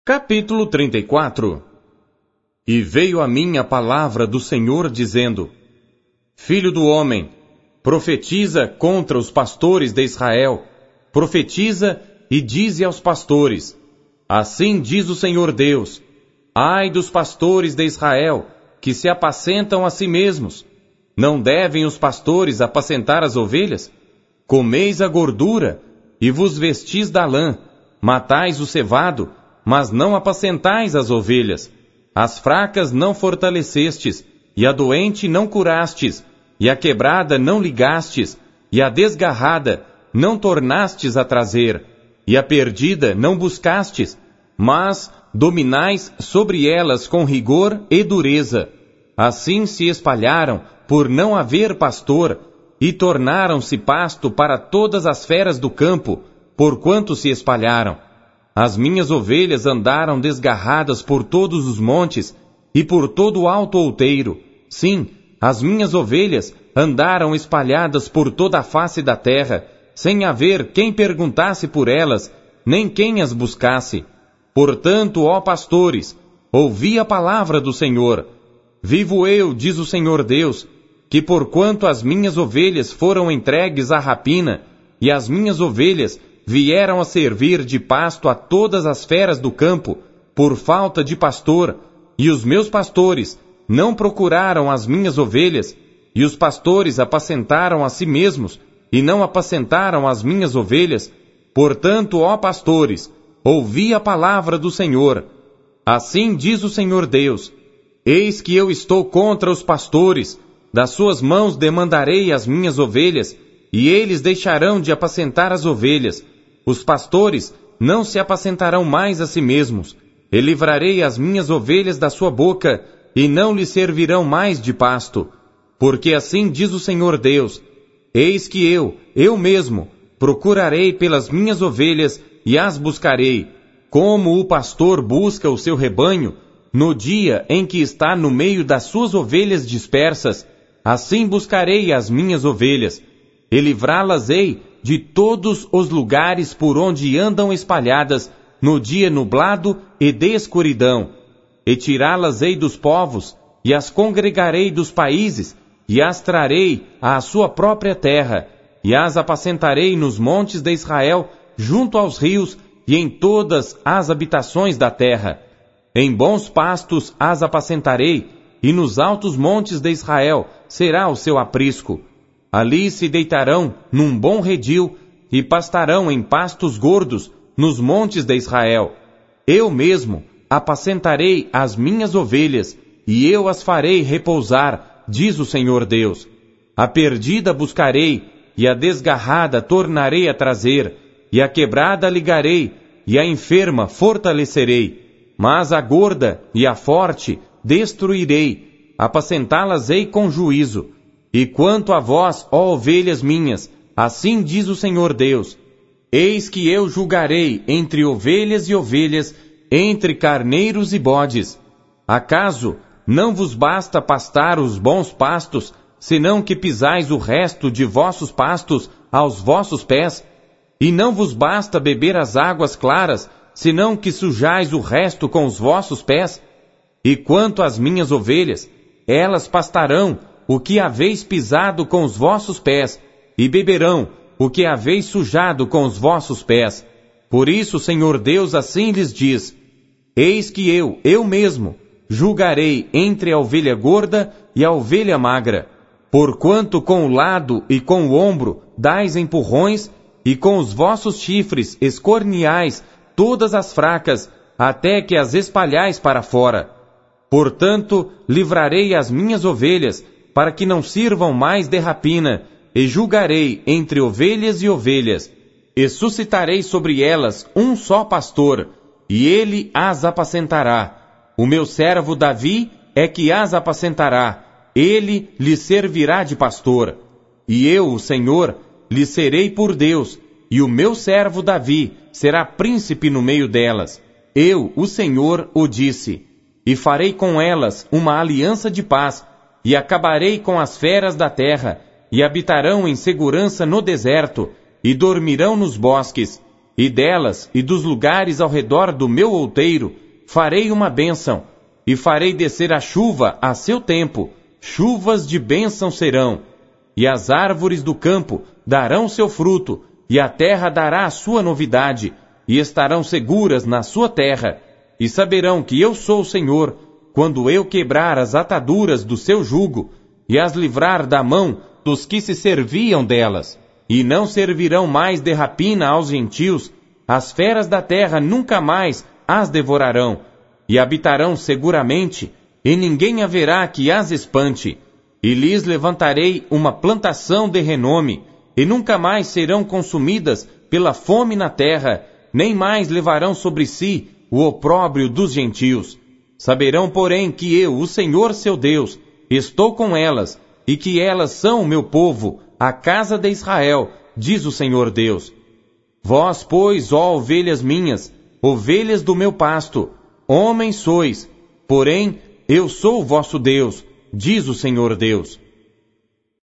Capítulo 34. E veio a mim a palavra do Senhor dizendo: Filho do homem, profetiza contra os pastores de Israel, profetiza e dize aos pastores: Assim diz o Senhor Deus: Ai dos pastores de Israel, que se apacentam a si mesmos. Não devem os pastores apacentar as ovelhas? Comeis a gordura, e vos vestis da lã, matais o cevado, mas não apacentais as ovelhas. As fracas não fortalecestes, e a doente não curastes, e a quebrada não ligastes, e a desgarrada não tornastes a trazer, e a perdida não buscastes, mas dominais sobre elas com rigor e dureza. Assim se espalharam, por não haver pastor, e tornaram-se pasto para todas as feras do campo, porquanto se espalharam. As minhas ovelhas andaram desgarradas por todos os montes, e por todo o alto outeiro. Sim, as minhas ovelhas andaram espalhadas por toda a face da terra, sem haver quem perguntasse por elas, nem quem as buscasse. Portanto, ó pastores, ouvi a palavra do Senhor. Vivo eu, diz o Senhor Deus, que porquanto as minhas ovelhas foram entregues à rapina, e as minhas ovelhas vieram a servir de pasto a todas as feras do campo, por falta de pastor, e os meus pastores não procuraram as minhas ovelhas, e os pastores apacentaram a si mesmos, e não apacentaram as minhas ovelhas. Portanto, ó pastores, ouvi a palavra do Senhor. Assim diz o Senhor Deus: Eis que eu estou contra os pastores, das suas mãos demandarei as minhas ovelhas, e eles deixarão de apacentar as ovelhas. Os pastores não se apacentarão mais a si mesmos. E livrarei as minhas ovelhas da sua boca, e não lhes servirão mais de pasto. Porque assim diz o Senhor Deus: Eis que eu mesmo, procurarei pelas minhas ovelhas, e as buscarei, como o pastor busca o seu rebanho, no dia em que está no meio das suas ovelhas dispersas. Assim buscarei as minhas ovelhas, e livrá-las-ei de todos os lugares por onde andam espalhadas, no dia nublado e de escuridão. E tirá-las-ei dos povos, e as congregarei dos países, e as trarei à sua própria terra, e as apacentarei nos montes de Israel, junto aos rios, e em todas as habitações da terra. Em bons pastos as apacentarei, e nos altos montes de Israel será o seu aprisco. Ali se deitarão num bom redil, e pastarão em pastos gordos nos montes de Israel. Eu mesmo apacentarei as minhas ovelhas, e eu as farei repousar, diz o Senhor Deus. A perdida buscarei, e a desgarrada tornarei a trazer, e a quebrada ligarei, e a enferma fortalecerei. Mas a gorda e a forte destruirei, apacentá-las-ei com juízo. E quanto a vós, ó ovelhas minhas, assim diz o Senhor Deus: Eis que eu julgarei entre ovelhas e ovelhas, entre carneiros e bodes. Acaso não vos basta pastar os bons pastos, senão que pisais o resto de vossos pastos aos vossos pés? E não vos basta beber as águas claras, senão que sujais o resto com os vossos pés? E quanto às minhas ovelhas, elas pastarão o que haveis pisado com os vossos pés, e beberão o que haveis sujado com os vossos pés. Por isso o Senhor Deus assim lhes diz: Eis que eu mesmo, julgarei entre a ovelha gorda e a ovelha magra. Porquanto com o lado e com o ombro dais empurrões, e com os vossos chifres escorneais todas as fracas, até que as espalhais para fora. Portanto, livrarei as minhas ovelhas, para que não sirvam mais de rapina, e julgarei entre ovelhas e ovelhas, e suscitarei sobre elas um só pastor, e ele as apacentará. O meu servo Davi é que as apacentará, ele lhes servirá de pastor. E eu, o Senhor, lhes serei por Deus, e o meu servo Davi será príncipe no meio delas. Eu, o Senhor, o disse. E farei com elas uma aliança de paz, e acabarei com as feras da terra, e habitarão em segurança no deserto, e dormirão nos bosques. e delas e dos lugares ao redor do meu outeiro farei uma bênção, e farei descer a chuva a seu tempo, chuvas de bênção serão, e as árvores do campo darão seu fruto, e a terra dará a sua novidade, e estarão seguras na sua terra, e saberão que eu sou o Senhor, quando eu quebrar as ataduras do seu jugo, e as livrar da mão dos que se serviam delas, e não servirão mais de rapina aos gentios, as feras da terra nunca mais as devorarão, e habitarão seguramente, e ninguém haverá que as espante, e lhes levantarei uma plantação de renome, e nunca mais serão consumidas pela fome na terra, nem mais levarão sobre si o opróbrio dos gentios. Saberão, porém, que eu, o Senhor seu Deus, estou com elas, e que elas são o meu povo, a casa de Israel, diz o Senhor Deus. Vós, pois, ó ovelhas minhas, ovelhas do meu pasto, homens sois, porém eu sou o vosso Deus, diz o Senhor Deus.